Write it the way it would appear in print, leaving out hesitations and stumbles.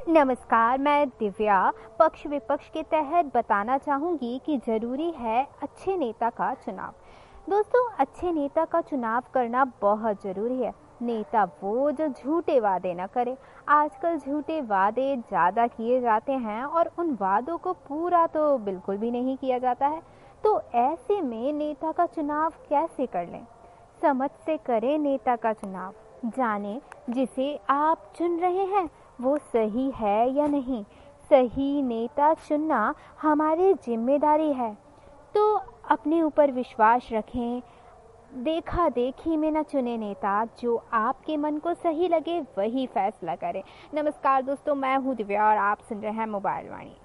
नमस्कार, मैं दिव्या पक्ष विपक्ष के तहत बताना चाहूँगी कि ज़रूरी है अच्छे नेता का चुनाव। दोस्तों, अच्छे नेता का चुनाव करना बहुत ज़रूरी है। नेता वो जो झूठे वादे न करे। आजकल झूठे वादे ज़्यादा किए जाते हैं और उन वादों को पूरा तो बिल्कुल भी नहीं किया जाता है। तो ऐसे में नेता का चुनाव कैसे कर लें? समझ से करें नेता का चुनाव। जाने जिसे आप चुन रहे हैं वो सही है या नहीं। सही नेता चुनना हमारी जिम्मेदारी है। तो अपने ऊपर विश्वास रखें। देखा देखी में न चुने नेता, जो आपके मन को सही लगे वही फैसला करें। नमस्कार दोस्तों, मैं हूँ दिव्या और आप सुन रहे हैं मोबाइल वाणी।